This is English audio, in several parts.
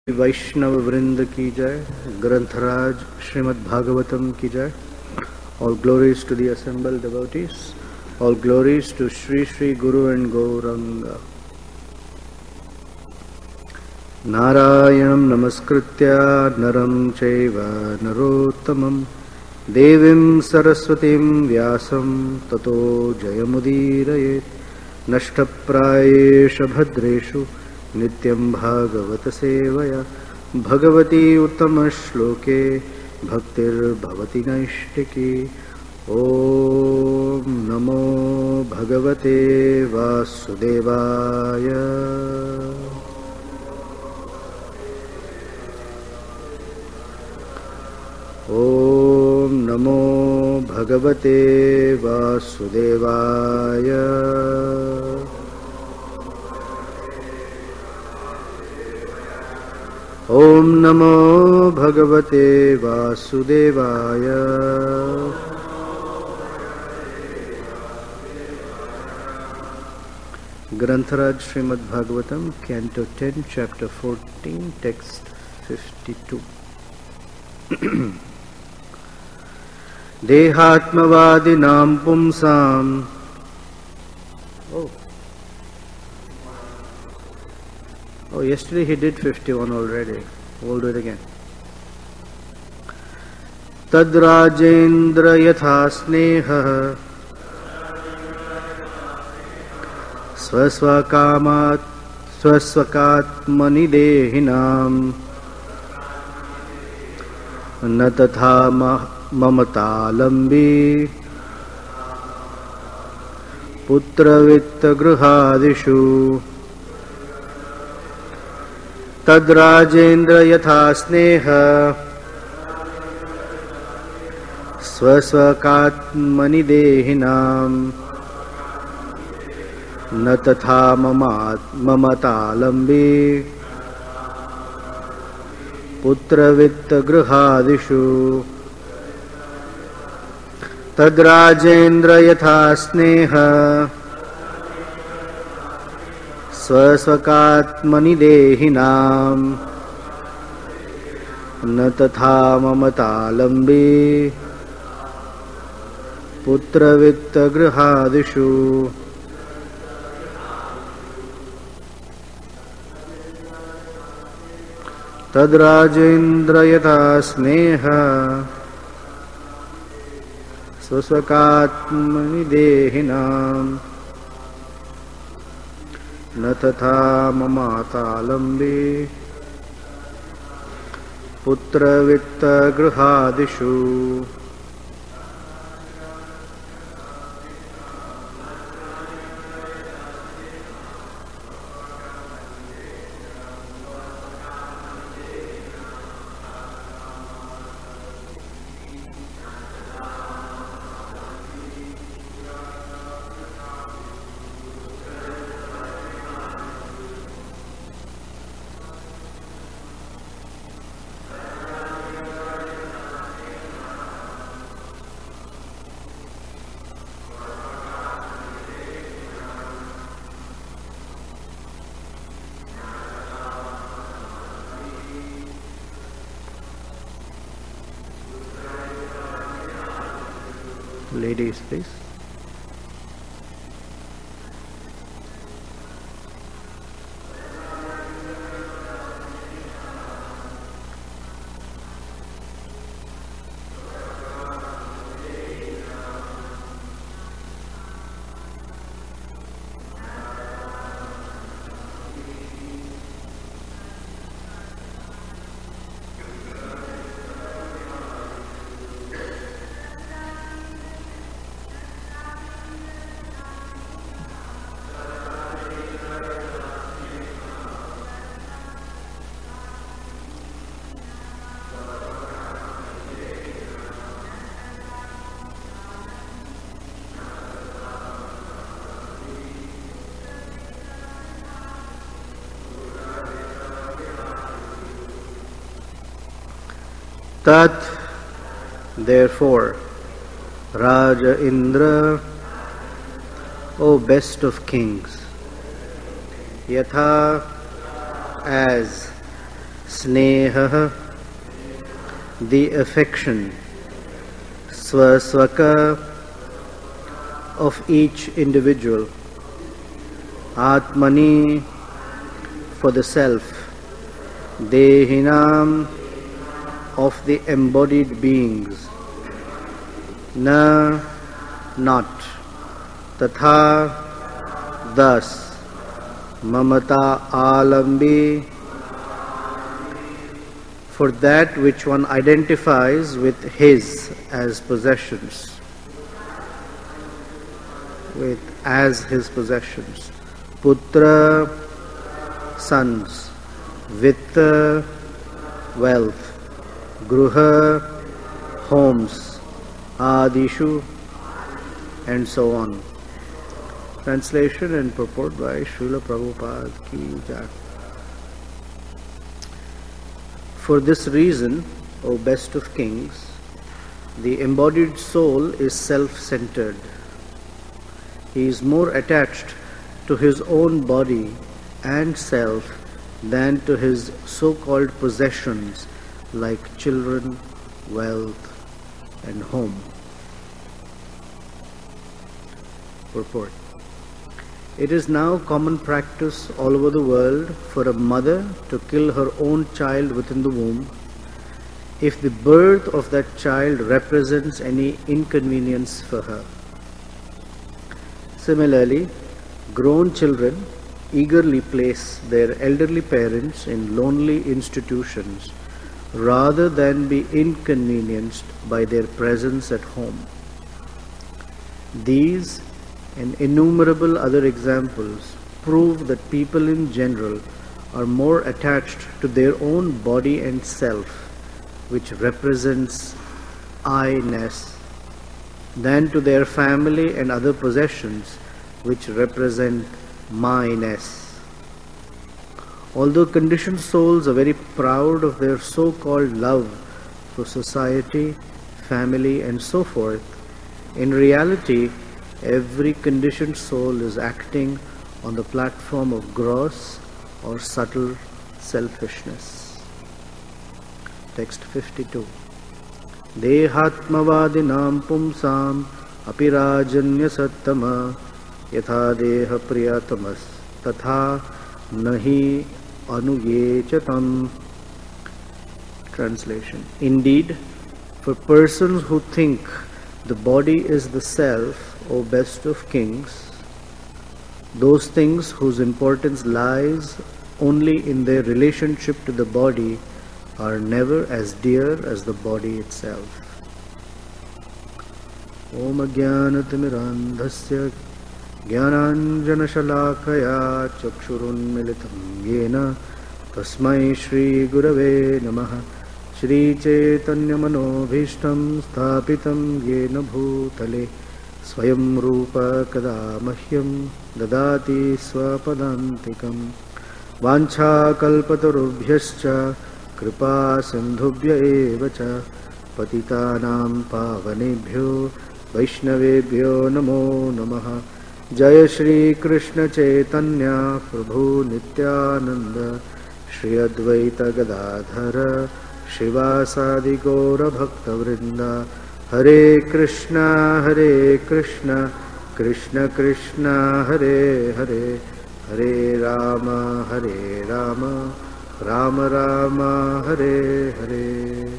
वैष्णव वृंद की जय, ग्रंथराज श्रीमद् भागवतम की जय. All glories to the assembled devotees. All glories to Sri Sri Guru and Gauranga. Narayanam namaskritya naram chaiva narottamam devim saraswatim vyasam tato jayamudirayet. Nashtaprayesha bhadreshu नित्यं भागवत सेवया भगवती उत्तम श्लोके भक्तिर्भवति नैष्टिकी. ओम नमो भगवते वासुदेवाय. ओम नमो भगवते वासुदेवाय. ओम नमो भगवते वासुदेवाय. ग्रंथराज Srimad Bhagavatam canto 10 chapter 14 text 52. देहात्मवादिनां पुंसाम्. Oh, yesterday he did 51 already. We'll do it again. Tadrajendra yatha sneha swasvakamat swasvakatmani dehinam na tatha mamatalambi putravitta grihadishu. तद्राजेन्द्र यथा स्नेह स्वस्वकात्मनि देहिनां न तथा ममतालम्बी पुत्रवित्तगृहादिषु. तद्राजेन्द्र यथा स्नेह स्वस्वकात्मनि देहिनां न तथा ममतालम्बी पुत्रवित्तगृहादिषु. तद्राजेन्द्र यथा स्नेह स्वस्वकात्मनि देहिनां न तथा ममतालम्बी पुत्रवित्तगृहादिषु. Ladies, please. Tat, therefore, Raja Indra, O best of kings, Yatha, as Sneha, the affection, Swaswaka, of each individual, Atmani, for the self, Dehinam, of the embodied beings, Na, not, Tatha, thus, Mamata Alambi, for that which one identifies with his as possessions, as his possessions. Putra, sons. Vitta, wealth. Gruha, homes. Adishu, and so on. Translation and purport by Srila Prabhupada Ki Jai. For this reason, O best of kings, the embodied soul is self-centered. He is more attached to his own body and self than to his so-called possessions like children, wealth, and home. Purport. It is now common practice all over the world for a mother to kill her own child within the womb if the birth of that child represents any inconvenience for her. Similarly, grown children eagerly place their elderly parents in lonely institutions rather than be inconvenienced by their presence at home. These and innumerable other examples prove that people in general are more attached to their own body and self, which represents I-ness, than to their family and other possessions, which represent my-ness. Although conditioned souls are very proud of their so-called love for society, family, and so forth, in reality, every conditioned soul is acting on the platform of gross or subtle selfishness. Text 52. Dehatmavadinam pumsam apirajanya sattama yatha deha priyatamas tatha nahi anuyechatam. Translation. Indeed, for persons who think the body is the self, O best of kings, those things whose importance lies only in their relationship to the body are never as dear as the body itself. Om Ajnanatimidandhasya Jnananjana Shalakaya Chakshurunmilitam Yena Tasmai Shri Gurave Namaha Shri Chaitanya Manobhishtam Sthapitam Yena Bhutale Swayam Rupa Kada Mahyam Dadati Swapadantikam Vancha Kalpatarubhyascha Kripa Sindhubhya Evacha Patitanam Pavanebhyo Vaishnavebhyo Namo Namaha Jaya Shri Krishna Chaitanya Prabhu Nityananda Shri Advaita Gadadhara Shivasadi Gaura Bhakta Vrinda Hare Krishna Krishna Krishna Hare Hare Hare Rama Rama Rama Hare Hare.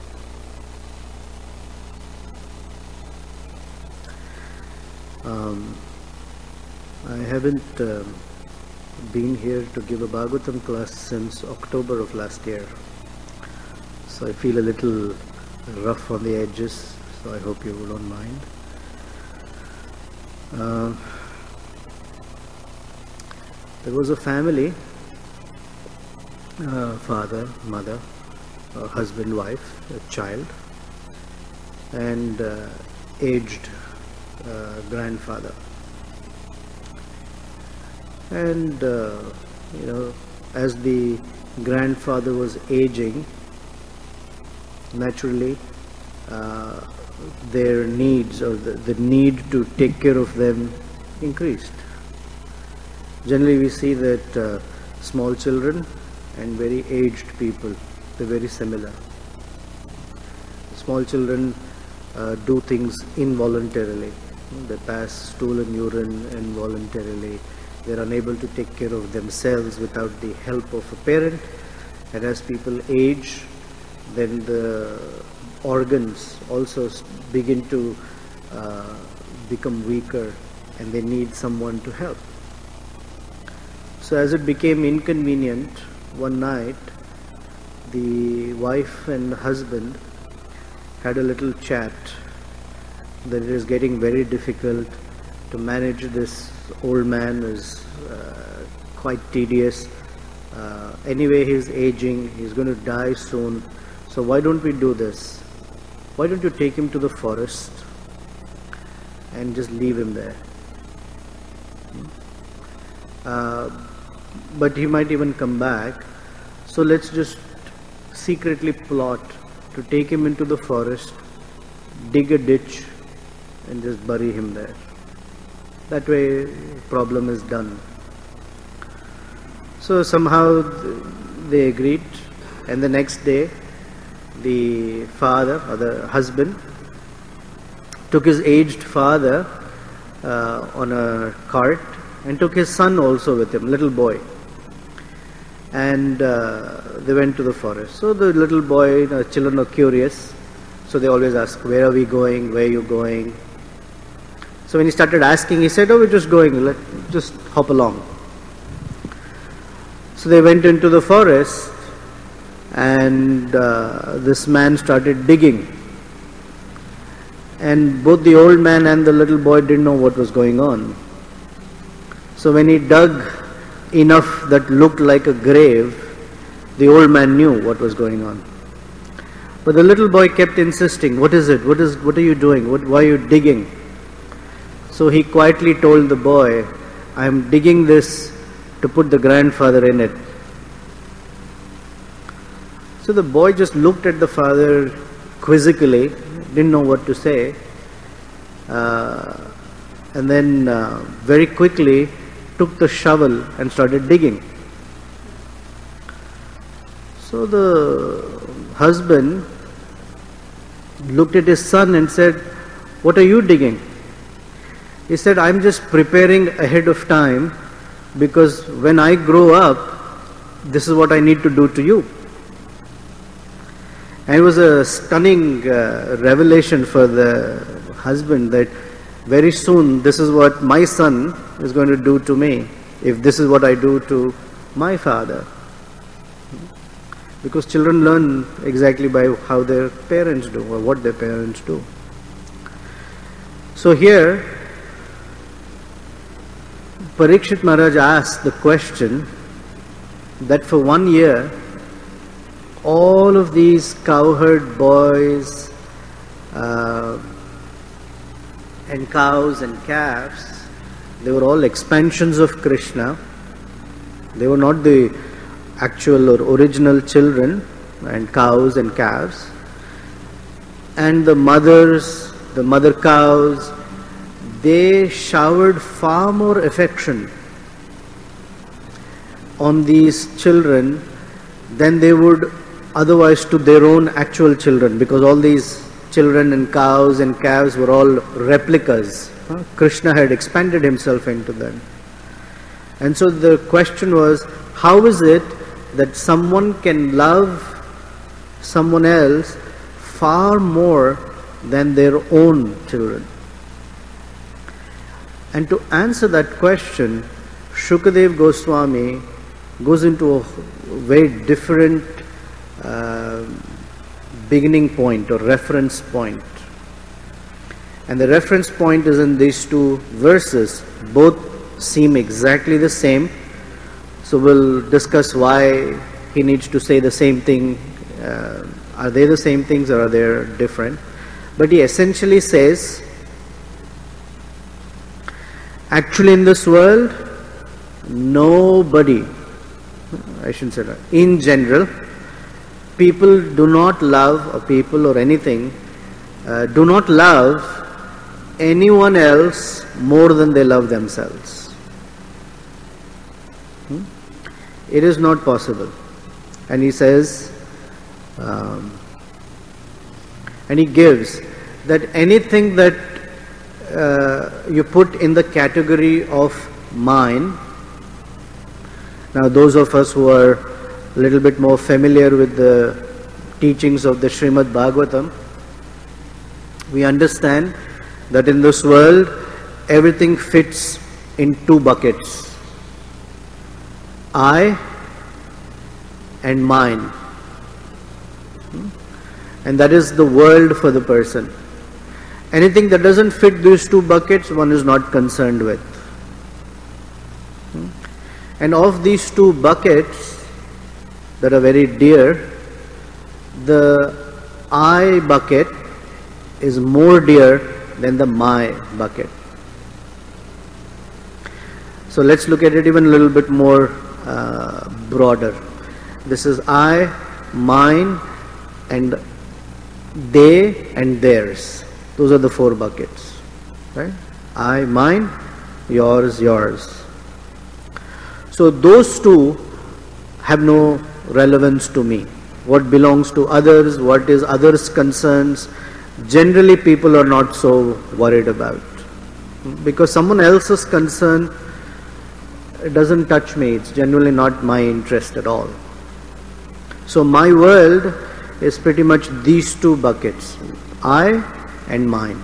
I haven't been here to give a Bhagavatam class since October of last year, so I feel a little rough on the edges, so I hope you don't mind. There was a family, father, mother, husband, wife, a child, and aged grandfather. And as the grandfather was aging, naturally their needs, or the need to take care of them, increased. Generally we see that small children and very aged people. They're very similar. Small children do things involuntarily. They pass stool and urine involuntarily. They're unable to take care of themselves without the help of a parent. And as people age, then the organs also begin to become weaker, and they need someone to help. So as it became inconvenient, one night the wife and husband had a little chat that it is getting very difficult to manage this old man, is quite tedious. Anyway, he's aging, he's going to die soon. So why don't we do this? Why don't you take him to the forest and just leave him there? But he might even come back. So let's just secretly plot to take him into the forest, dig a ditch, and just bury him there. That way, problem is done. So somehow they agreed, and the next day, the father or the husband took his aged father on a cart and took his son also with him, little boy. And they went to the forest. So the little boy, children are curious, so they always ask, where are we going, where are you going? So when he started asking, he said, oh, we're just going, let's just hop along. So they went into the forest, and this man started digging. And both the old man and the little boy didn't know what was going on. So when he dug enough that looked like a grave, the old man knew what was going on. But the little boy kept insisting, what is it? What are you doing? Why are you digging? So he quietly told the boy, I am digging this to put the grandfather in it. So the boy just looked at the father quizzically, didn't know what to say, and then very quickly took the shovel and started digging. So the husband looked at his son and said, what are you digging? He said, I'm just preparing ahead of time, because when I grow up, this is what I need to do to you. And it was a stunning revelation for the husband that very soon this is what my son is going to do to me, if this is what I do to my father. Because children learn exactly by how their parents do or what their parents do. So here, Parikshit Maharaj asked the question that for 1 year, all of these cowherd boys and cows and calves, they were all expansions of Krishna. They were not the actual or original children and cows and calves. And the mothers, the mother cows, they showered far more affection on these children than they would otherwise to their own actual children, because all these children and cows and calves were all replicas. Krishna had expanded himself into them. And so the question was, how is it that someone can love someone else far more than their own children? And to answer that question, Shukadev Goswami goes into a very different beginning point or reference point. And the reference point is in these two verses. Both seem exactly the same. So we'll discuss why he needs to say the same thing. Are they the same things or are they different? But he essentially says, actually in this world, nobody, I shouldn't say that, in general, people do not love, or people or anything, do not love anyone else more than they love themselves. It is not possible. And he says, and he gives that anything that you put in the category of mine. Now those of us who are a little bit more familiar with the teachings of the Srimad Bhagavatam, we understand that in this world everything fits in two buckets: I and mine. And that is the world for the person. Anything that doesn't fit these two buckets, one is not concerned with. And of these two buckets that are very dear, the I bucket is more dear than the my bucket. So let's look at it even a little bit more broader. This is I, mine, and they and theirs. Those are the four buckets. Right? I, mine, yours, yours. So those two have no relevance to me. What belongs to others, what is others' concerns, generally people are not so worried about. Because someone else's concern, it doesn't touch me. It's generally not my interest at all. So my world is pretty much these two buckets, I and mine.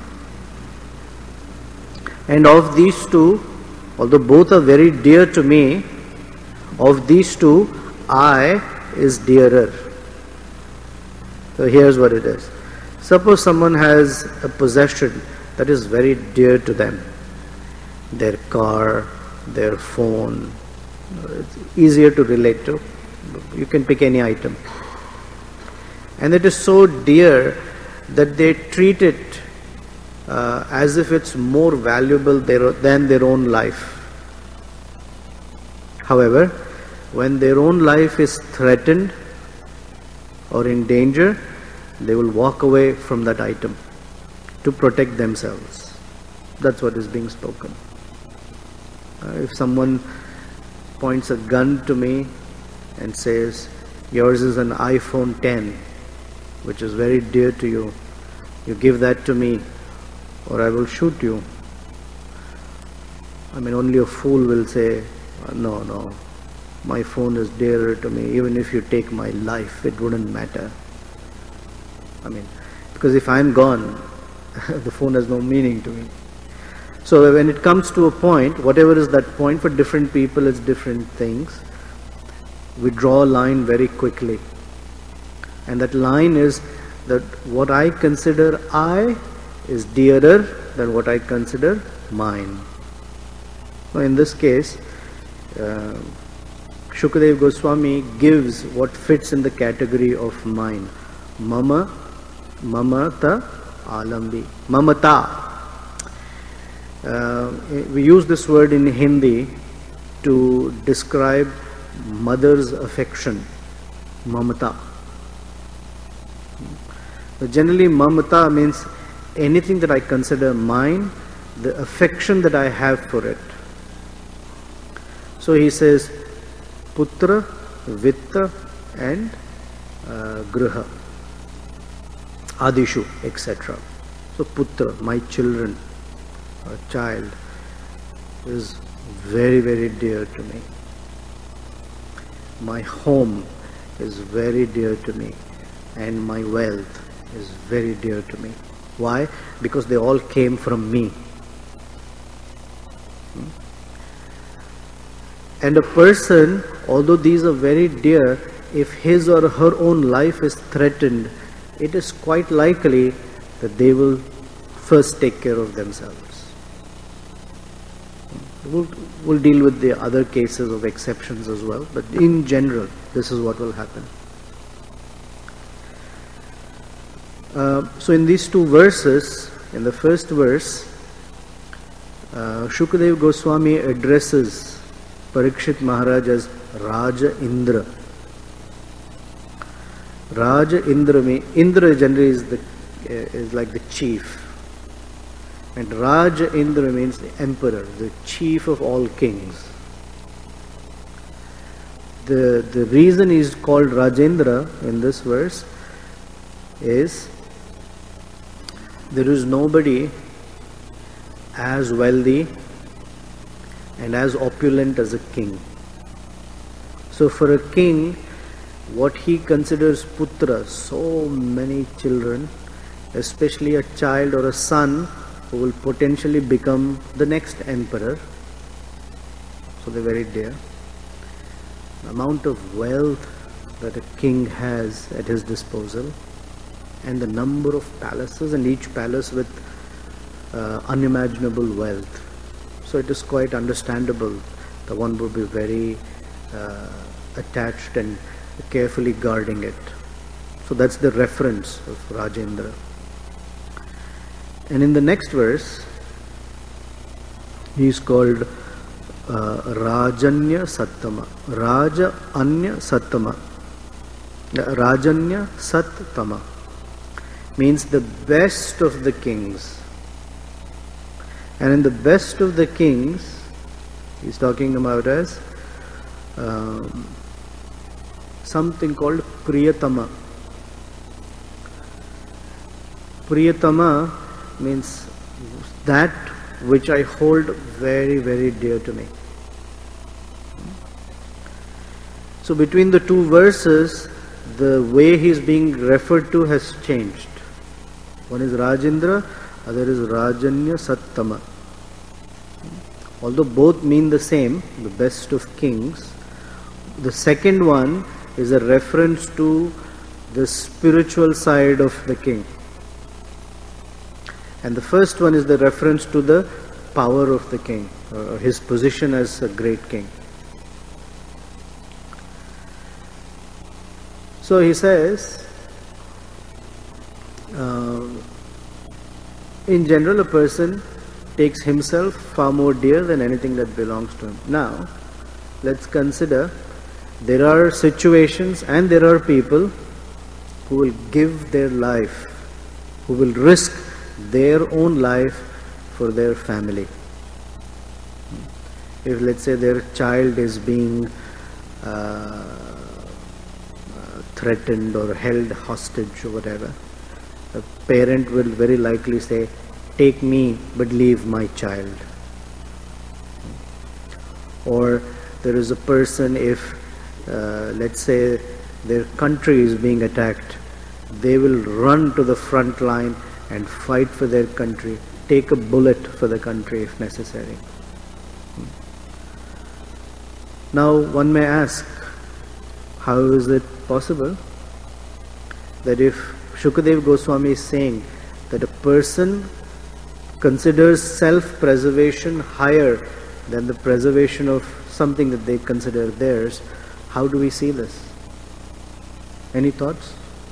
And of these two, although both are very dear to me, of these two, I is dearer. So here's what it is. Suppose someone has a possession that is very dear to them. Their car, their phone. It's easier to relate to. You can pick any item. And it is so dear that they treat it as if it's more valuable than their own life. However, when their own life is threatened or in danger, they will walk away from that item to protect themselves. That's what is being spoken. If someone points a gun to me and says, yours is an iPhone 10, which is very dear to you, you give that to me or I will shoot you. I mean, only a fool will say, no, my phone is dearer to me. Even if you take my life, it wouldn't matter. I mean, because if I'm gone, the phone has no meaning to me. So when it comes to a point, whatever is that point, for different people it's different things. We draw a line very quickly. And that line is that what I consider I is dearer than what I consider mine. Now in this case, Shukadeva Goswami gives what fits in the category of mine. Mama, mamata, alambi. Mamata. We use this word in Hindi to describe mother's affection. Mamata. Generally, mamata means anything that I consider mine, the affection that I have for it. So he says, putra, vitta, and griha, adishu, etc. So putra, my children, or child, is very, very dear to me. My home is very dear to me, and my wealth is very dear to me. Why? Because they all came from me. And a person, although these are very dear, if his or her own life is threatened, it is quite likely that they will first take care of themselves. We'll deal with the other cases of exceptions as well, but in general, this is what will happen. So in these two verses, in the first verse, Shukadeva Goswami addresses Parikshit Maharaj as Raja Indra. Raja Indra means, Indra generally is like the chief. And Raja Indra means the emperor, the chief of all kings. the reason he is called Rajendra in this verse is there is nobody as wealthy and as opulent as a king. So for a king, what he considers putra, so many children, especially a child or a son who will potentially become the next emperor, so they're very dear. The amount of wealth that a king has at his disposal, and the number of palaces, and each palace with unimaginable wealth. So it is quite understandable that one would be very attached and carefully guarding it. So that's the reference of Rajendra. And in the next verse, he is called Rajanya Sattama. Raja Anya Sattama. Rajanya Sattama means the best of the kings. And in the best of the kings, he's talking about as something called Priyatama. Priyatama means that which I hold very, very dear to me. So between the two verses, the way he is being referred to has changed. One is Rajendra, other is Rajanya Sattama. Although both mean the same, the best of kings, the second one is a reference to the spiritual side of the king. And the first one is the reference to the power of the king, or his position as a great king. So he says, in general, a person takes himself far more dear than anything that belongs to him. Now, let's consider there are situations and there are people who will give their life, who will risk their own life for their family. If, let's say, their child is being threatened or held hostage or whatever, a parent will very likely say, take me but leave my child. Or there is a person, if let's say their country is being attacked, they will run to the front line and fight for their country, take a bullet for the country if necessary. Now one may ask, how is it possible that if Shukadev Goswami is saying that a person considers self-preservation higher than the preservation of something that they consider theirs, how do we see this? Any thoughts?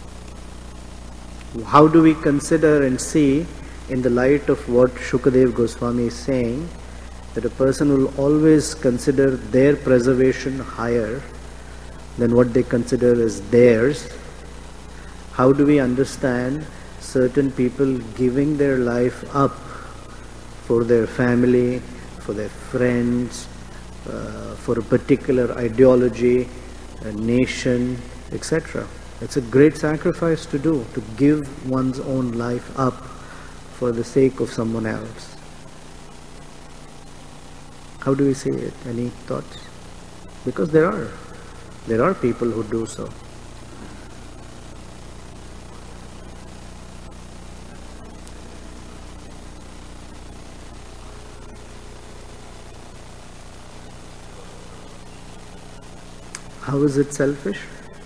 How do we consider and see, in the light of what Shukadev Goswami is saying, that a person will always consider their preservation higher than what they consider as theirs? How do we understand certain people giving their life up for their family, for their friends, for a particular ideology, a nation, etc.? It's a great sacrifice to do, to give one's own life up for the sake of someone else. How do we see it? Any thoughts? Because there are people who do so. How is it selfish?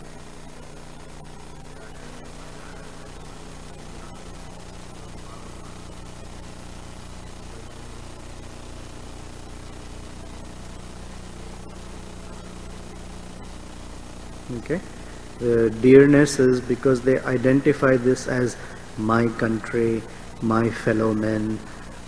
Okay, the dearness is because they identify this as my country, my fellow men,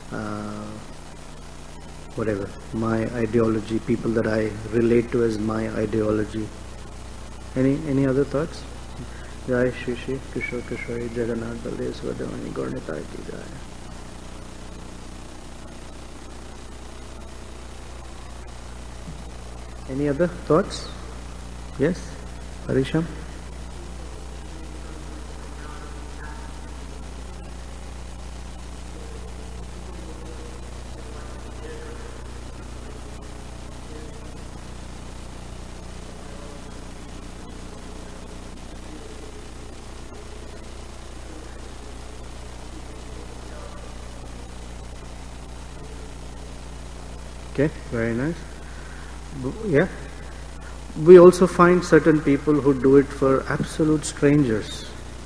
whatever, my ideology, people that I relate to as my ideology. Any other thoughts? Jai Shri Shri Kishore Kishori Jagannath Baldev Swadhavani Gaurnitai ki Jai. Any other thoughts? Yes, Harisham? Okay, very nice. Yeah. We also find certain people who do it for absolute strangers.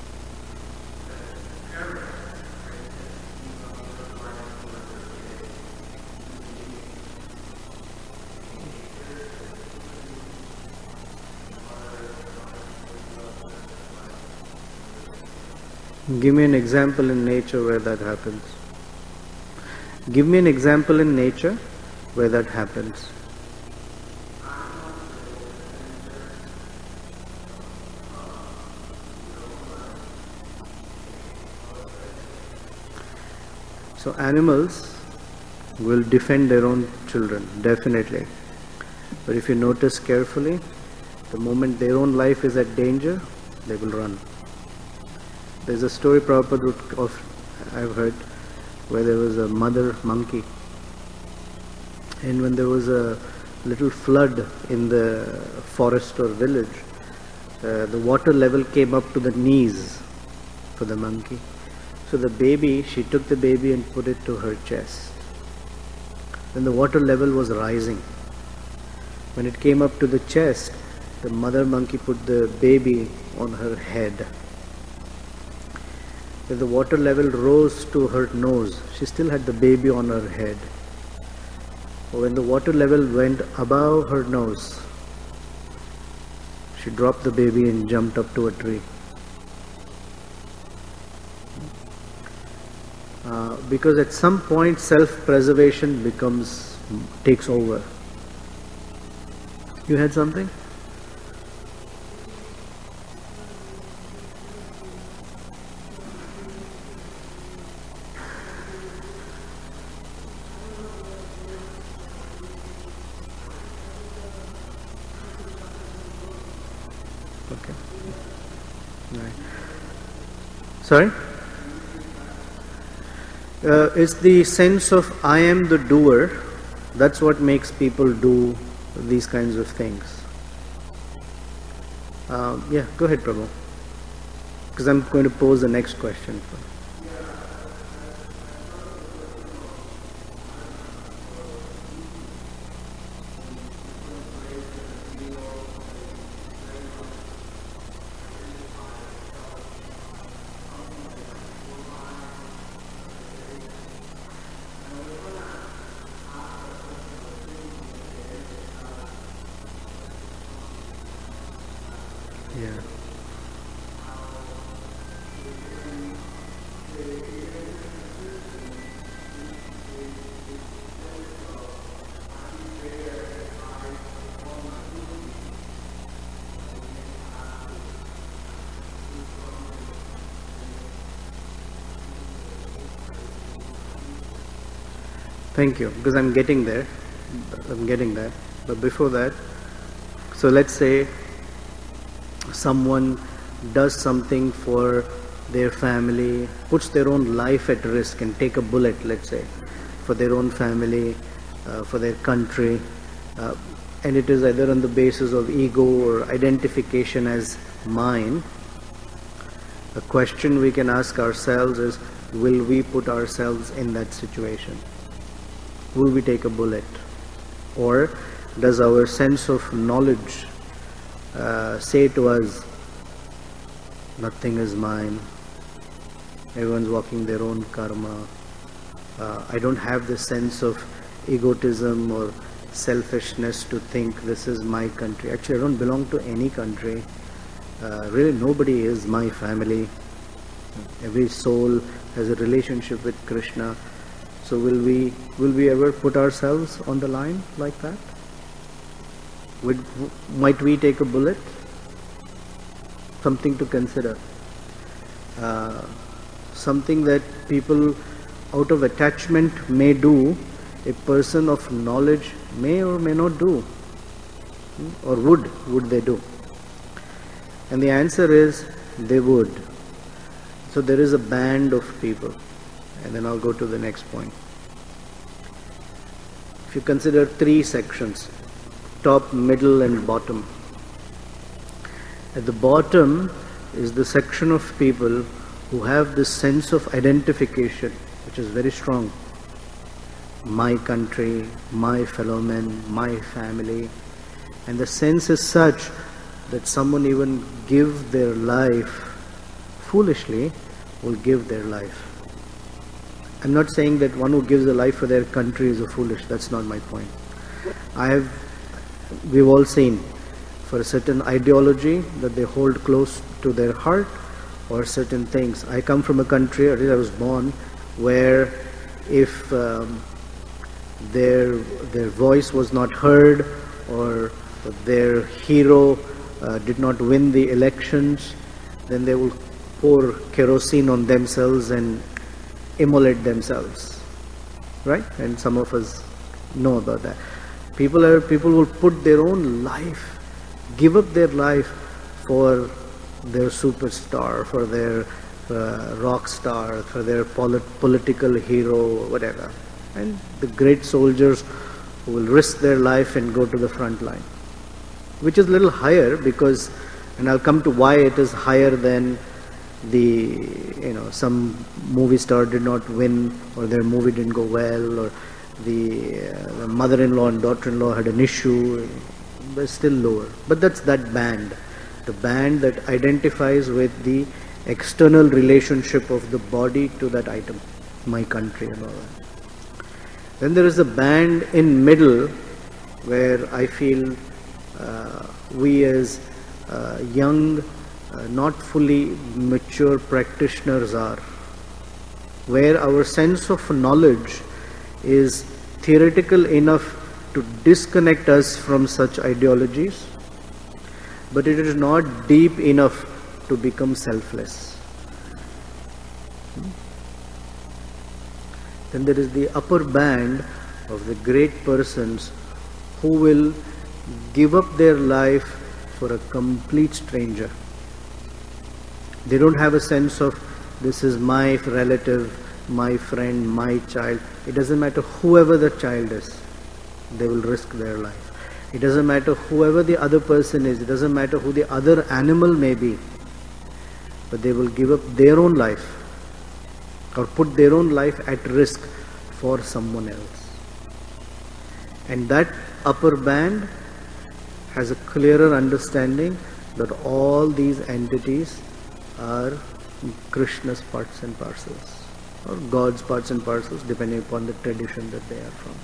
Give me an example in nature where that happens. Give me an example in nature where that happens. So animals will defend their own children, definitely. But if you notice carefully, the moment their own life is at danger, they will run. There's a story Prabhupada I've heard where there was a mother monkey, and when there was a little flood in the forest or village, the water level came up to the knees for the monkey. So the baby, she took the baby and put it to her chest. Then the water level was rising. When it came up to the chest, the mother monkey put the baby on her head. When the water level rose to her nose, she still had the baby on her head. When the water level went above her nose, she dropped the baby and jumped up to a tree. Because at some point self-preservation takes over. You had something? Okay. Right. Sorry? It's the sense of I am the doer. That's what makes people do these kinds of things. Yeah, go ahead, Prabhu. Because I'm going to pose the next question. Yeah. Thank you, because I'm getting there. But before that, so let's say someone does something for their family, puts their own life at risk and take a bullet, let's say, for their own family, for their country, and it is either on the basis of ego or identification as mine. The question we can ask ourselves is, will we put ourselves in that situation? Will we take a bullet? Or does our sense of knowledge say to us, nothing is mine, everyone's walking their own karma, I don't have the sense of egotism or selfishness to think this is my country. Actually, I don't belong to any country. Really, nobody is my family. Every soul has a relationship with Krishna. So will we ever put ourselves on the line like that? Might we take a bullet? Something to consider. Something that people out of attachment may do, a person of knowledge may or may not do. Or would they do? And the answer is they would. So there is a band of people. And then I'll go to the next point. If you consider three sections, top, middle and bottom. At the bottom is the section of people who have this sense of identification, which is very strong. My country, my fellow men, my family. And the sense is such that someone even give their life, foolishly, will give their life. I'm not saying that one who gives a life for their country is a foolish. That's not my point. We've all seen for a certain ideology that they hold close to their heart, or certain things. I come from a country, at least I was born, where if their voice was not heard, or their hero did not win the elections, then they will pour kerosene on themselves and immolate themselves, right? And some of us know about that. People will put their own life, give up their life for their superstar, for their rock star, for their political hero, whatever. And the great soldiers who will risk their life and go to the front line, which is a little higher because, and I'll come to why it is higher than some movie star did not win, or their movie didn't go well, or the mother-in-law and daughter-in-law had an issue, but still lower. But that's that band, the band that identifies with the external relationship of the body to that item, my country and all that. Then there is a band in middle where I feel we as young, not fully mature practitioners are, where our sense of knowledge is theoretical enough to disconnect us from such ideologies, but it is not deep enough to become selfless. Then there is the upper band of the great persons who will give up their life for a complete stranger. They don't have a sense of this is my relative, my friend, my child. It doesn't matter whoever the child is, they will risk their life. It doesn't matter whoever the other person is, it doesn't matter who the other animal may be, but they will give up their own life or put their own life at risk for someone else. And that upper band has a clearer understanding that all these entities are Krishna's parts and parcels, or God's parts and parcels, depending upon the tradition that they are from.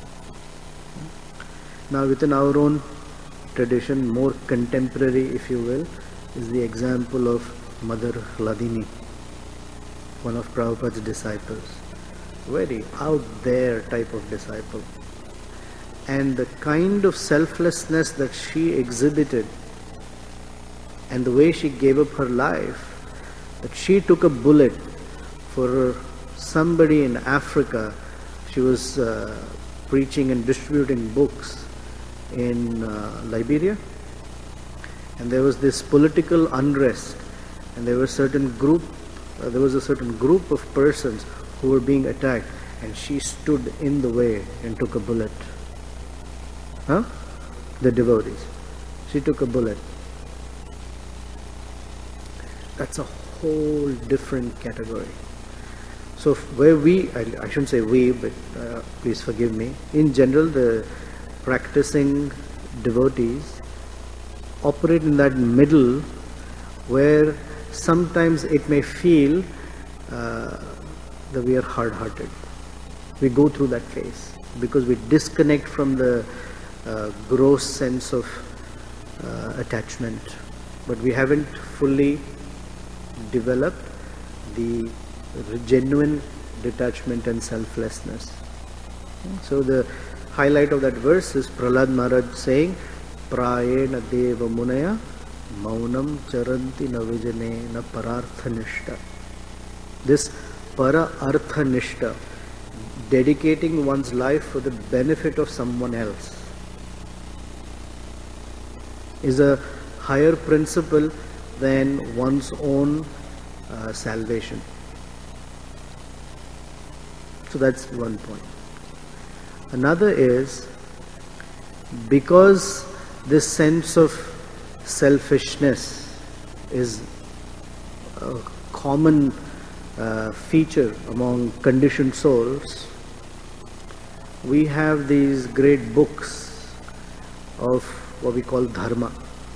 Now within our own tradition, more contemporary if you will, is the example of Mother Hladini, one of Prabhupada's disciples. Very out there type of disciple. And the kind of selflessness that she exhibited and the way she gave up her life, that she took a bullet for somebody in Africa. She was preaching and distributing books in Liberia, and there was this political unrest, and there was a certain group of persons who were being attacked, and she stood in the way and took a bullet. The devotees. She took a bullet. That's a whole different category. So where I shouldn't say we, but please forgive me, in general the practicing devotees operate in that middle where sometimes it may feel that we are hard-hearted. We go through that phase because we disconnect from the gross sense of attachment, but we haven't fully developed the genuine detachment and selflessness. So the highlight of that verse is Prahlad Maharaj saying, Prayena deva munaya maunam charanti na vijane na pararthanishta. This para-arthanishta, dedicating one's life for the benefit of someone else, is a higher principle than one's own salvation. So that's one point. Another is, because this sense of selfishness is a common feature among conditioned souls, we have these great books of what we call dharma.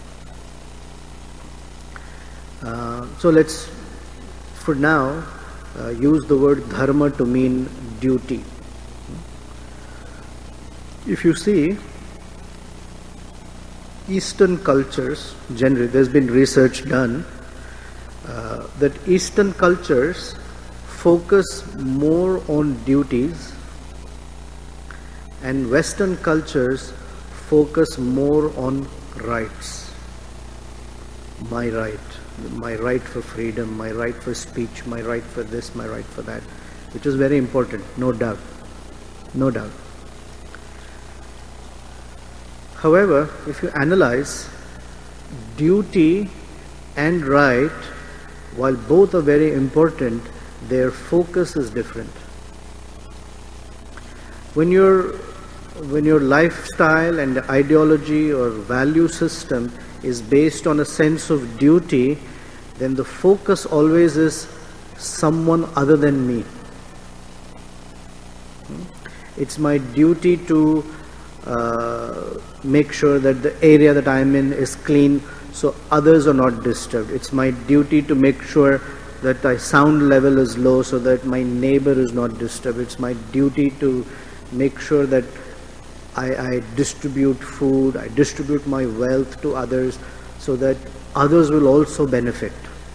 So let's, for now, use the word dharma to mean duty. If you see, Eastern cultures, generally, there's been research done that Eastern cultures focus more on duties and Western cultures focus more on rights. My right for freedom, my right for speech, my right for this, my right for that, which is very important, no doubt, no doubt. However, if you analyze, duty and right, while both are very important, their focus is different. When your lifestyle and ideology or value system is based on a sense of duty, then the focus always is someone other than me. It's my duty to make sure that the area that I'm in is clean so others are not disturbed. It's my duty to make sure that my sound level is low so that my neighbor is not disturbed. It's my duty to make sure that I distribute food, I distribute my wealth to others so that others will also benefit.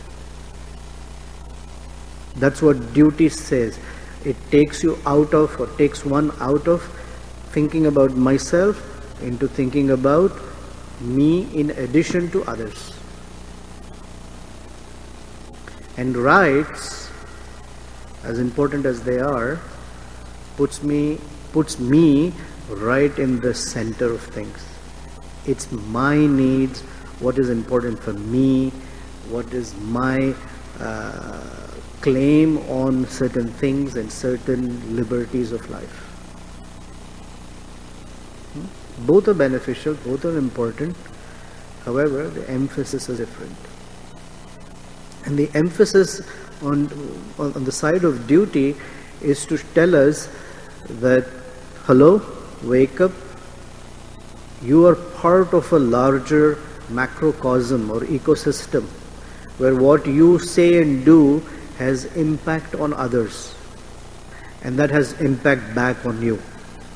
That's what duty says. It takes you out of, or takes one out of thinking about myself into thinking about me in addition to others. And rights, as important as they are, puts me right in the center of things. It's my needs, what is important for me, what is my claim on certain things and certain liberties of life. Both are beneficial, both are important. However, the emphasis is different. And the emphasis on the side of duty is to tell us that, hello, wake up, you are part of a larger macrocosm or ecosystem where what you say and do has impact on others, and that has impact back on you.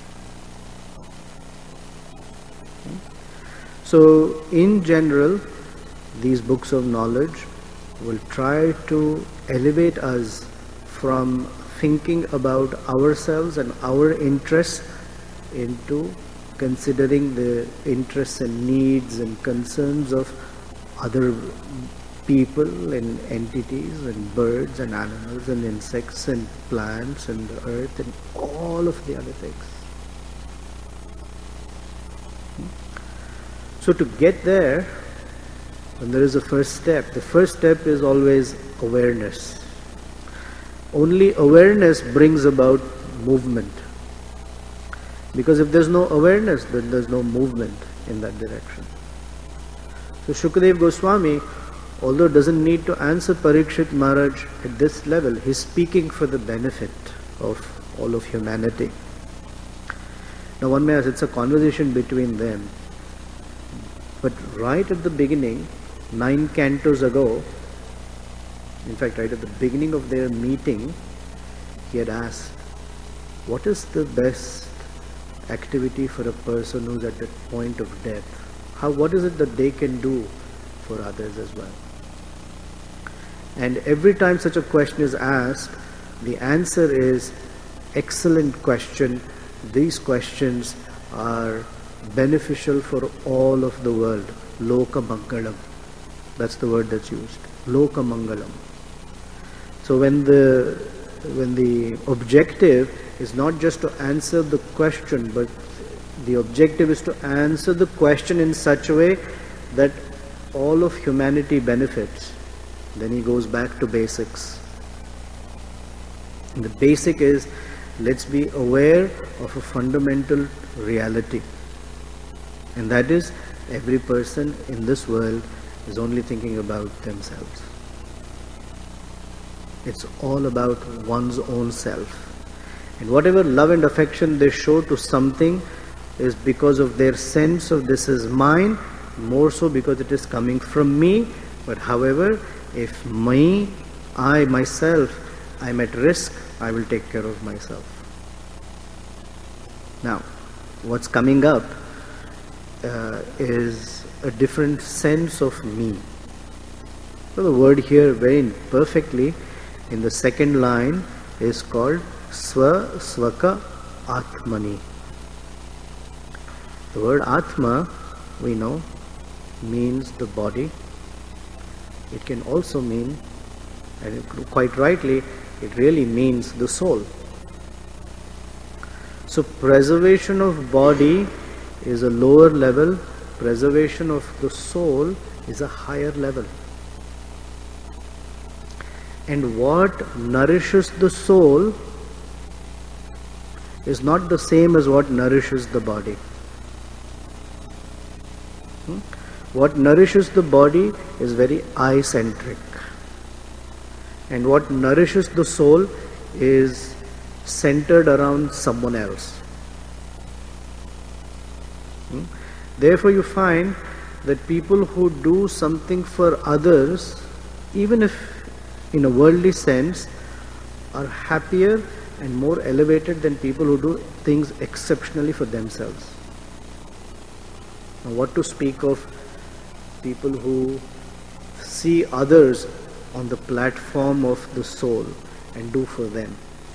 So in general, these books of knowledge will try to elevate us from thinking about ourselves and our interests into considering the interests and needs and concerns of other people and entities and birds and animals and insects and plants and the earth and all of the other things. So to get there, when there is a first step, the first step is always awareness. Only awareness brings about movement. Because if there's no awareness, then there's no movement in that direction. So Shukadeva Goswami, although doesn't need to answer Parikshit Maharaj at this level, he's speaking for the benefit of all of humanity. Now one may ask, it's a conversation between them. But right at the beginning, 9 cantos ago, in fact right at the beginning of their meeting, he had asked, what is the best activity for a person who's at the point of death? What is it that they can do for others as well? And every time such a question is asked, the answer is, excellent question. These questions are beneficial for all of the world. Loka Mangalam. That's the word that's used. Loka Mangalam. So when the objective is not just to answer the question, but the objective is to answer the question in such a way that all of humanity benefits, then he goes back to basics. And the basic is, let's be aware of a fundamental reality. And that is, every person in this world is only thinking about themselves. It's all about one's own self. And whatever love and affection they show to something is because of their sense of this is mine, more so because it is coming from me. But however, if I myself, I'm at risk, I will take care of myself. Now, what's coming up is a different sense of me. So the word here very perfectly in the second line is called Swa Svaka Atmani. The word Atma, we know, means the body. It can also mean, and quite rightly, it really means the soul. So preservation of body is a lower level, preservation of the soul is a higher level. And what nourishes the soul is not the same as what nourishes the body. What nourishes the body is very I-centric. And what nourishes the soul is centered around someone else. Therefore you find that people who do something for others, even if in a worldly sense, are happier and more elevated than people who do things exceptionally for themselves. Now, what to speak of people who see others on the platform of the soul and do for them.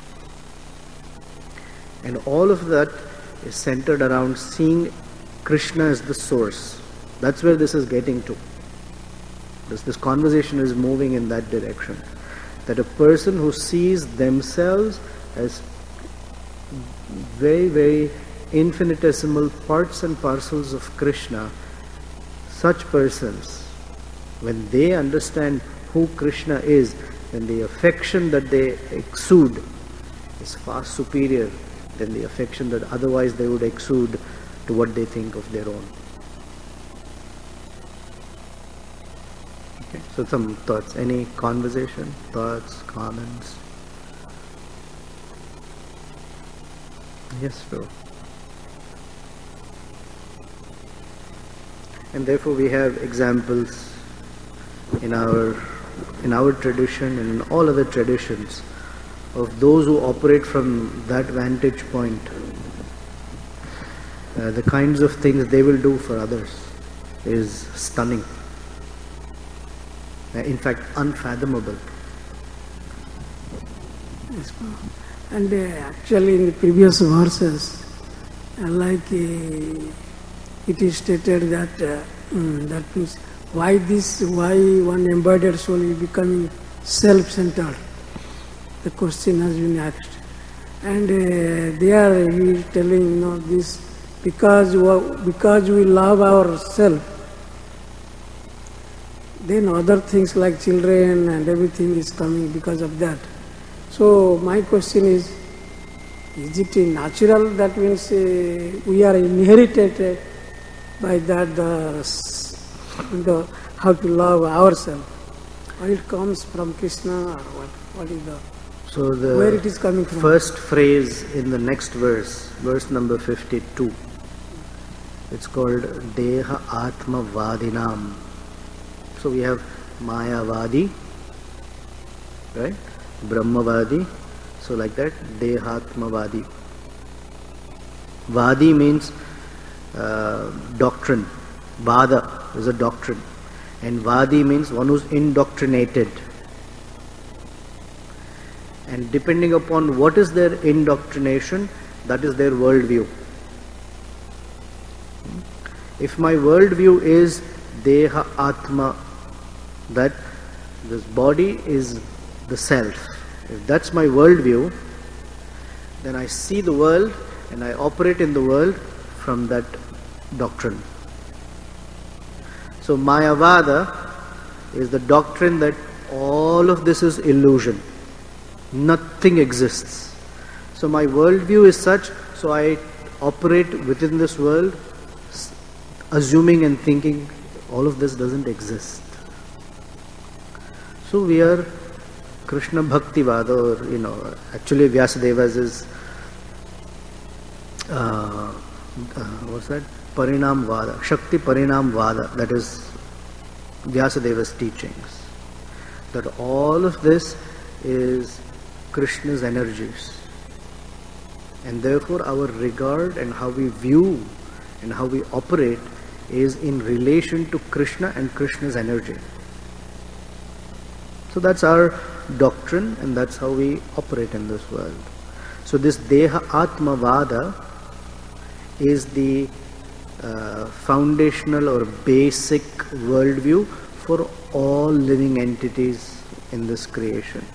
And all of that is centered around seeing Krishna as the source. That's where this is getting to. This conversation is moving in that direction. That a person who sees themselves as very, very infinitesimal parts and parcels of Krishna, such persons, when they understand who Krishna is, then the affection that they exude is far superior than the affection that otherwise they would exude to what they think of their own. Okay, so some thoughts, any conversation, thoughts, comments? Yes, Phil. And therefore we have examples in our tradition and in all other traditions of those who operate from that vantage point. The kinds of things they will do for others is stunning. In fact, unfathomable. Yes, and actually in the previous verses, it is stated that that means why one embodied soul is becoming self-centered. The question has been asked, and there he is telling, this because we love ourselves, then other things like children and everything is coming because of that. So my question is it natural? That means we are inherited by that the how to love ourselves, or it comes from Krishna, or what is the where it is coming from? First phrase in the next verse, verse number 52, it's called Deha Atma Vadinam. So we have Mayavadi, right? Brahmavadi. So like that, Dehatmavadi. Vadi means doctrine. Vada is a doctrine. And Vadi means one who's indoctrinated. And depending upon what is their indoctrination, that is their worldview. If my worldview is Deha Atma, that this body is the self, if that's my worldview, then I see the world and I operate in the world from that doctrine. So Mayavada is the doctrine that all of this is illusion. Nothing exists. So my worldview is such, so I operate within this world, assuming and thinking all of this doesn't exist. So we are Krishna Bhaktivada, or actually Vyasadeva's is what's that? Parinam Vada, Shakti Parinam Vada, that is Vyasadeva's teachings. That all of this is Krishna's energies. And therefore our regard and how we view and how we operate is in relation to Krishna and Krishna's energy. So that's our doctrine and that's how we operate in this world. So this Deha Atma Vada is the foundational or basic worldview for all living entities in this creation.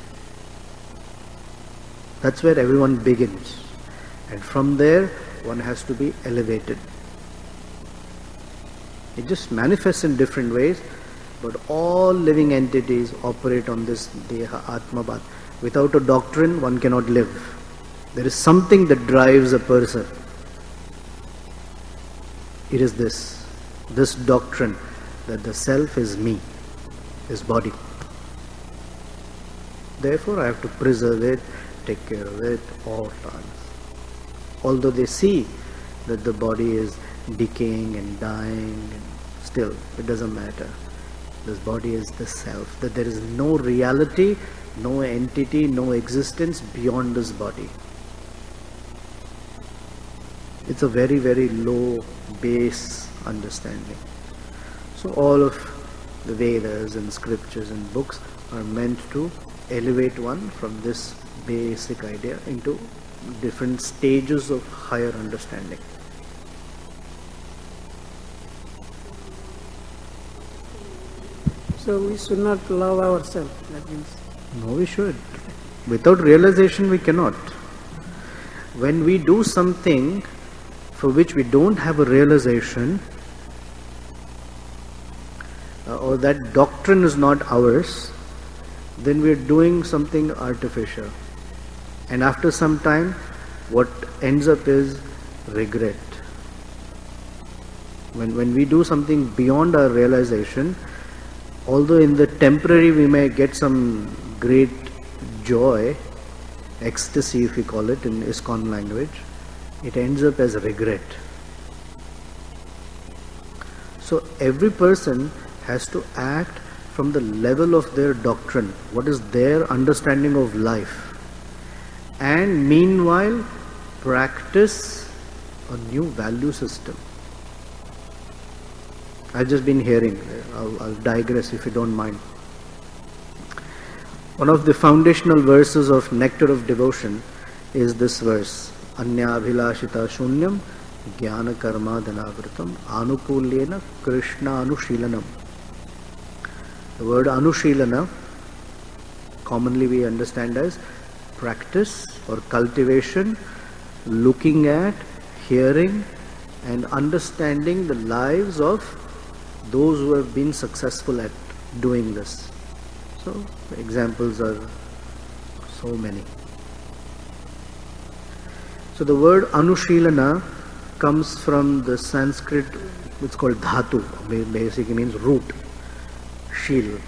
That's where everyone begins. And from there, one has to be elevated. It just manifests in different ways, but all living entities operate on this Deha Atma Vada. Without a doctrine, one cannot live. There is something that drives a person. It is this doctrine that the self is me, is body. Therefore I have to preserve it, take care of it all times. Although they see that the body is decaying and dying, still it doesn't matter. This body is the self, that there is no reality, no entity, no existence beyond this body. It's a very, very low base understanding. So all of the Vedas and scriptures and books are meant to elevate one from this basic idea into different stages of higher understanding. So we should not love ourselves, that means. No, we should. Without realization we cannot. When we do something for which we don't have a realization, or that doctrine is not ours, then we are doing something artificial. And after some time, what ends up is regret. When we do something beyond our realization, although in the temporary we may get some great joy, ecstasy if we call it in ISKCON language, it ends up as regret. So every person has to act from the level of their doctrine, what is their understanding of life, and meanwhile practice a new value system. I've just been hearing, I'll digress if you don't mind. One of the foundational verses of Nectar of Devotion is this verse: Anya Abhilashita Shunyam Jnana Karma Dhanavritam Anukulyena Krishna Anushilanam. The word Anushilana commonly we understand as practice or cultivation, looking at, hearing and understanding the lives of those who have been successful at doing this. So the examples are so many. So the word Anushilana comes from the Sanskrit, it's called dhatu, basically means root, shil.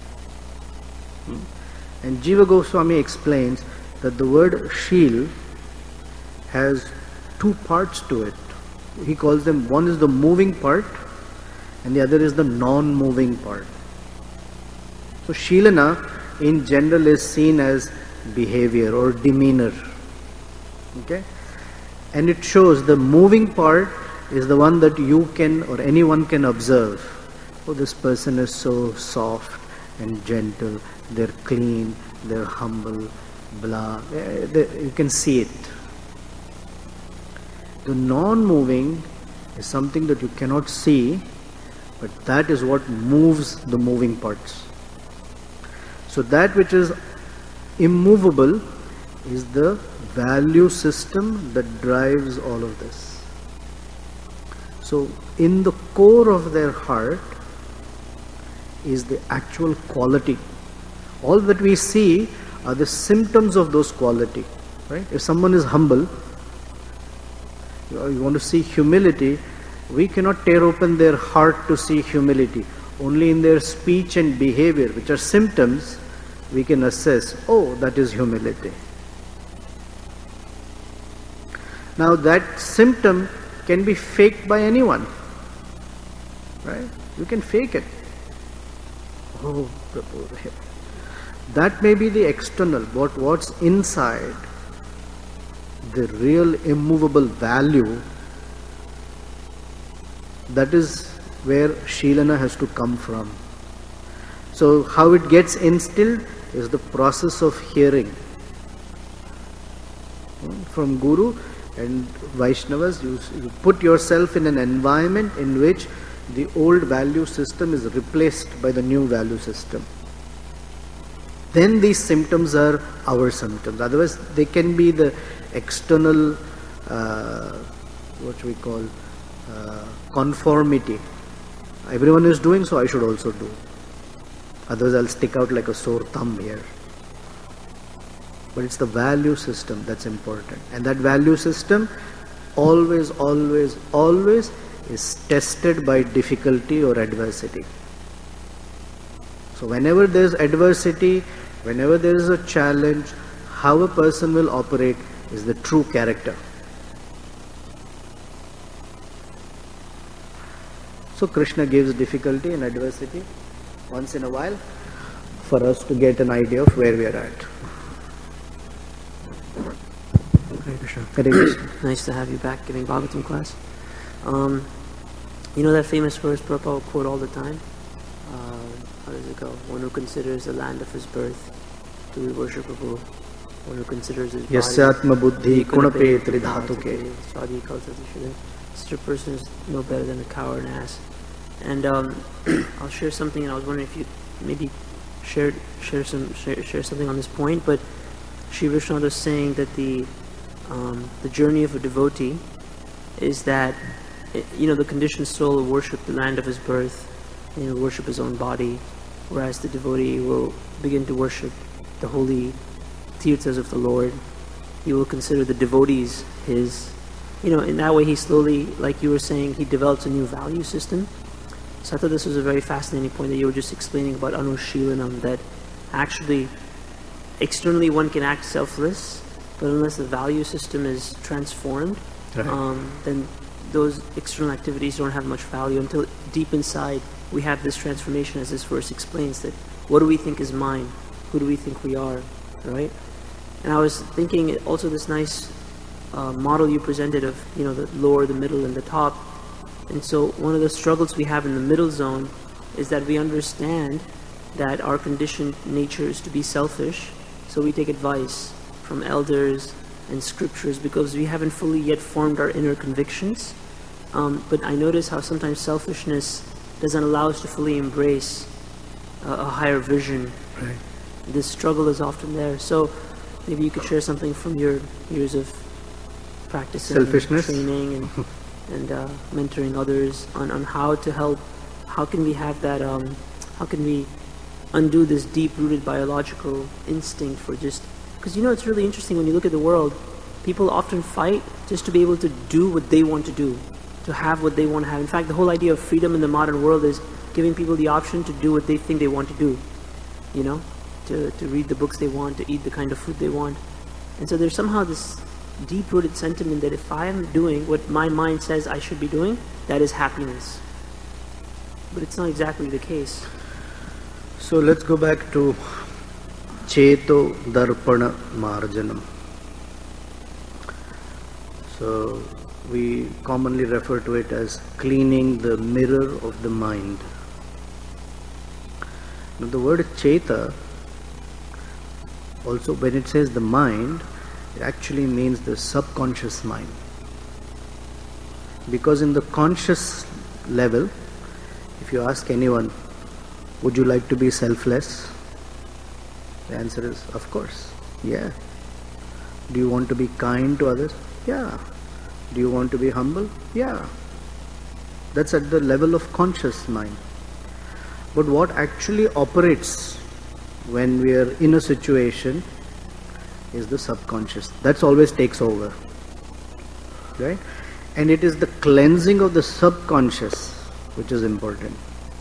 And Jiva Goswami explains that the word shil has two parts to it. He calls them, one is the moving part and the other is the non-moving part. So Shilana in general is seen as behavior or demeanor. Okay? And it shows the moving part is the one that you can or anyone can observe. Oh, this person is so soft and gentle, they're clean, they're humble, blah. You can see it. The non-moving is something that you cannot see, but that is what moves the moving parts. So that which is immovable is the value system that drives all of this. So in the core of their heart is the actual quality. All that we see are the symptoms of those quality. Right? If someone is humble, you want to see humility, we cannot tear open their heart to see humility. Only in their speech and behavior, which are symptoms, we can assess, oh, that is humility. Now that symptom can be faked by anyone. Right? You can fake it. Oh, Prabhu. That may be the external, but what's inside, the real immovable value, that is where Shilana has to come from. So how it gets instilled is the process of hearing from Guru and Vaishnavas. You put yourself in an environment in which the old value system is replaced by the new value system. Then these symptoms are our symptoms. Otherwise, they can be the external, what we call, conformity. Everyone is doing, so I should also do. Otherwise, I'll stick out like a sore thumb here. But it's the value system that's important. And that value system always, always, always is tested by difficulty or adversity. So whenever there is adversity, whenever there is a challenge, how a person will operate is the true character. So Krishna gives difficulty and adversity once in a while for us to get an idea of where we are at. Hare Krishna. Hare Krishna. Nice to have you back giving Bhagavatam class. You know that famous verse Prabhupada quote all the time? How does it go? One who considers the land of his birth, do we worship Prabhu? One who considers his body, Yasyatma buddhi kunape tridhatuke. Such a person is no better than a coward and ass. And I'll share something, and I was wondering if you maybe share something on this point. But Sri Vishnu was saying that the journey of a devotee is that the conditioned soul will worship the land of his birth, and he'll worship his own body, whereas the devotee will begin to worship the holy tirthas of the Lord. He will consider the devotees his. In that way he slowly, like you were saying, he develops a new value system. So I thought this was a very fascinating point that you were just explaining about Anushilanam, that actually externally one can act selfless, but unless the value system is transformed, right, then those external activities don't have much value until deep inside we have this transformation, as this verse explains, that what do we think is mine? Who do we think we are? Right? And I was thinking also this nice model you presented of the lower, the middle, and the top. And so one of the struggles we have in the middle zone is that we understand that our conditioned nature is to be selfish, so we take advice from elders and scriptures because we haven't fully yet formed our inner convictions. But I notice how sometimes selfishness doesn't allow us to fully embrace a higher vision. right. This struggle is often there. So maybe you could share something from your years of practicing, Selfishness? training, and mentoring others on how to help. How can we have that? How can we undo this deep-rooted biological instinct for just? Because it's really interesting when you look at the world. People often fight just to be able to do what they want to do, to have what they want to have. In fact, the whole idea of freedom in the modern world is giving people the option to do what they think they want to do. To read the books they want, to eat the kind of food they want. And so there's somehow this deep-rooted sentiment that if I am doing what my mind says I should be doing, that is happiness. But it's not exactly the case. So let's go back to Cheto Darpana Marjanam. So we commonly refer to it as cleaning the mirror of the mind. Now the word Cheta, also when it says the mind, it actually means the subconscious mind. Because in the conscious level, if you ask anyone, would you like to be selfless? The answer is, of course, yeah. Do you want to be kind to others? Yeah. Do you want to be humble? Yeah. That's at the level of conscious mind. But what actually operates when we are in a situation is the subconscious. That's always takes over, right? And it is the cleansing of the subconscious which is important.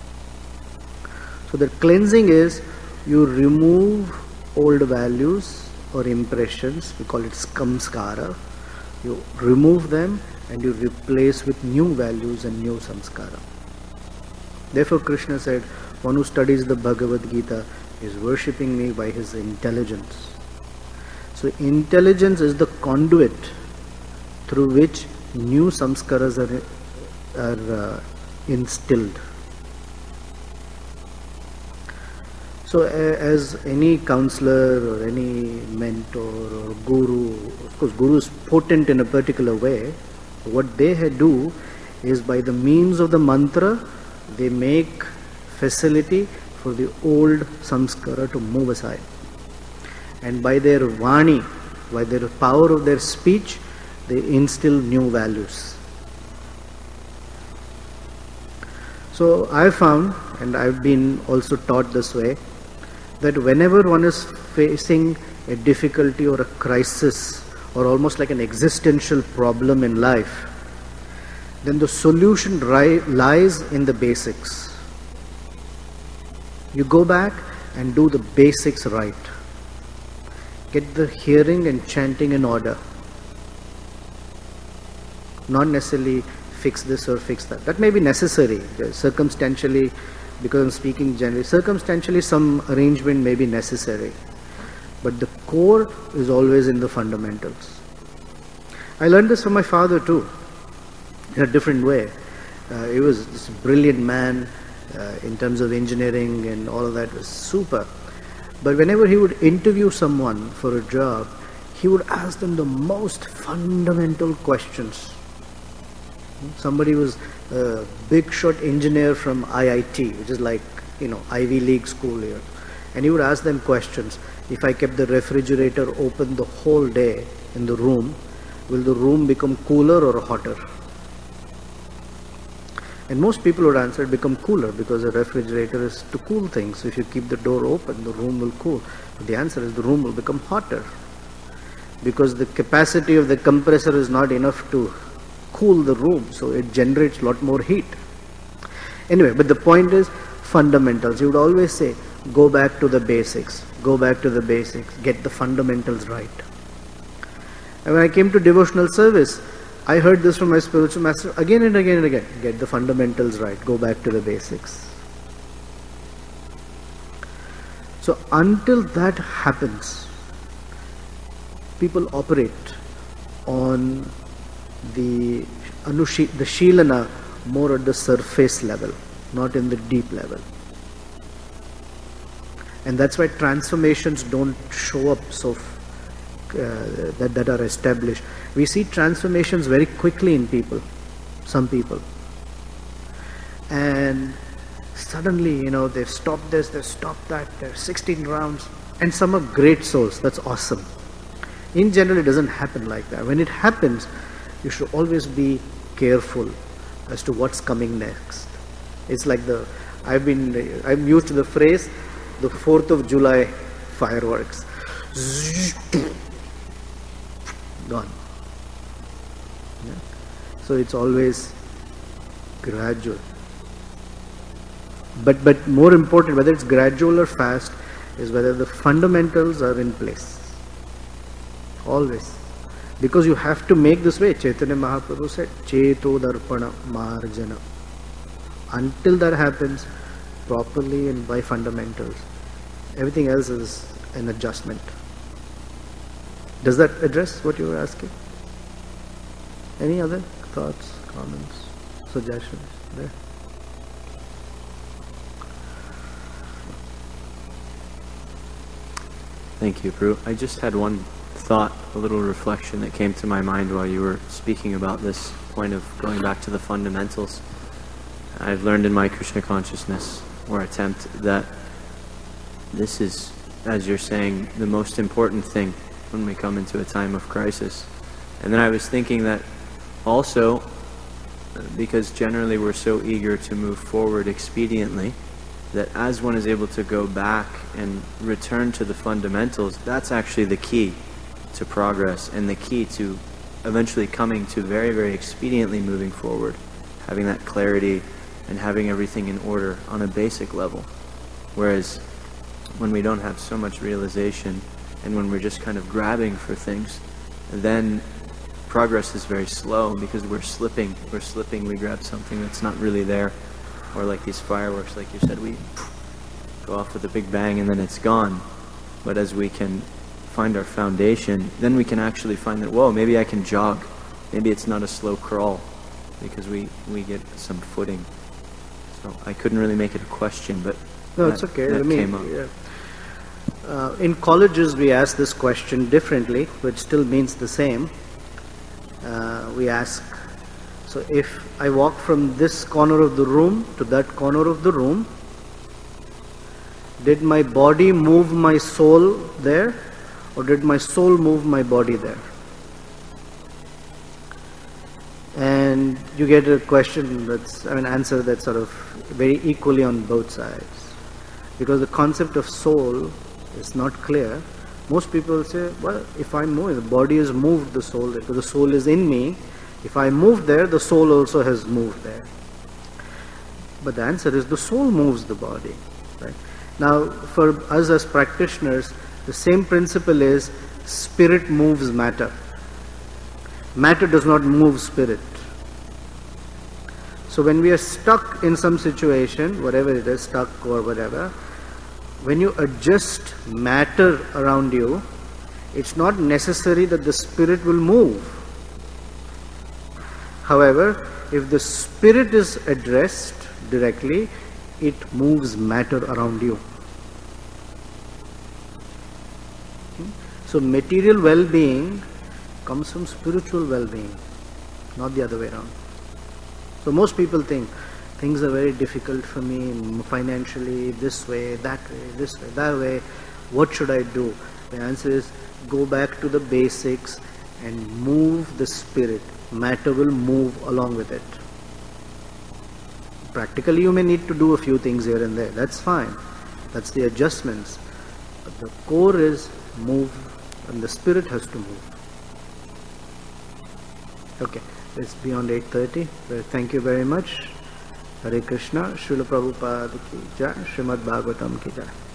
So the cleansing is you remove old values or impressions, we call it samskara. You remove them and you replace with new values and new samskara. Therefore Krishna said, one who studies the Bhagavad Gita is worshipping me by his intelligence. So intelligence is the conduit through which new samskaras are instilled. So as any counselor or any mentor or guru, of course guru is potent in a particular way. What they do is by the means of the mantra, they make facility for the old samskara to move aside. And by their vani, by the power of their speech, they instill new values. So I found, and I've been also taught this way, that whenever one is facing a difficulty or a crisis or almost like an existential problem in life, then the solution lies in the basics. You go back and do the basics right. Get the hearing and chanting in order. Not necessarily fix this or fix that. That may be necessary, circumstantially, because I'm speaking generally. Circumstantially, some arrangement may be necessary. But the core is always in the fundamentals. I learned this from my father too, in a different way. He was this brilliant man in terms of engineering and all of that was super. But whenever he would interview someone for a job, he would ask them the most fundamental questions. Somebody was a big shot engineer from IIT, which is like, Ivy League school here. And he would ask them questions. If I kept the refrigerator open the whole day in the room, will the room become cooler or hotter? And most people would answer, become cooler, because a refrigerator is to cool things. So if you keep the door open, the room will cool. But the answer is the room will become hotter, because the capacity of the compressor is not enough to cool the room, so it generates a lot more heat. Anyway, but the point is fundamentals. You would always say, go back to the basics, go back to the basics, get the fundamentals right. And when I came to devotional service, I heard this from my spiritual master again and again and again, get the fundamentals right, go back to the basics. So until that happens, people operate on the Shilana more at the surface level, not in the deep level. And that's why transformations don't show up so that are established. We see transformations very quickly in people, some people. And suddenly, they've stopped this, they've stopped that, they're 16 rounds. And some are great souls, that's awesome. In general, it doesn't happen like that. When it happens, you should always be careful as to what's coming next. It's like I'm used to the phrase, the 4th of July fireworks. Gone. Yeah. So it's always gradual. But more important, whether it's gradual or fast, is whether the fundamentals are in place. Always. Because you have to make this way. Chaitanya Mahaprabhu said, Cheto Darpana Marjana. Until that happens properly and by fundamentals, everything else is an adjustment. Does that address what you were asking? Any other thoughts, comments, suggestions there? Thank you, Prabhu. I just had one thought, a little reflection that came to my mind while you were speaking about this point of going back to the fundamentals. I've learned in my Krishna consciousness or attempt that this is, as you're saying, the most important thing when we come into a time of crisis. And then I was thinking that also, because generally we're so eager to move forward expediently, that as one is able to go back and return to the fundamentals, that's actually the key to progress and the key to eventually coming to very, very expediently moving forward, having that clarity and having everything in order on a basic level. Whereas when we don't have so much realization and when we're just kind of grabbing for things, then progress is very slow because we're slipping, we grab something that's not really there. Or like these fireworks, like you said, we go off with a big bang and then it's gone. But as we can find our foundation, then we can actually find that, whoa, maybe I can jog. Maybe it's not a slow crawl because we get some footing. So I couldn't really make it a question, but no, it's okay. That came up. Yeah. In colleges, we ask this question differently, which still means the same. We ask, so if I walk from this corner of the room to that corner of the room, did my body move my soul there, or did my soul move my body there? And you get a question that's, an answer that's sort of very equally on both sides. Because the concept of soul is not clear. Most people say, well, if I move, the body has moved the soul, because the soul is in me. If I move there, the soul also has moved there. But the answer is the soul moves the body. Right? Now, for us as practitioners, the same principle is spirit moves matter. Matter does not move spirit. So when we are stuck in some situation, whatever it is, stuck or whatever, when you adjust matter around you, it's not necessary that the spirit will move. However, if the spirit is addressed directly, it moves matter around you. So material well-being comes from spiritual well-being, not the other way around. So most people think things are very difficult for me financially, this way, that way. What should I do? The answer is go back to the basics and move the spirit. Matter will move along with it. Practically you may need to do a few things here and there. That's fine. That's the adjustments. But the core is move, and the spirit has to move. Okay, it's beyond 8:30. Thank you very much. Hare Krishna. Srila Prabhupada ki jai. Srimad Bhagavatam ki jai.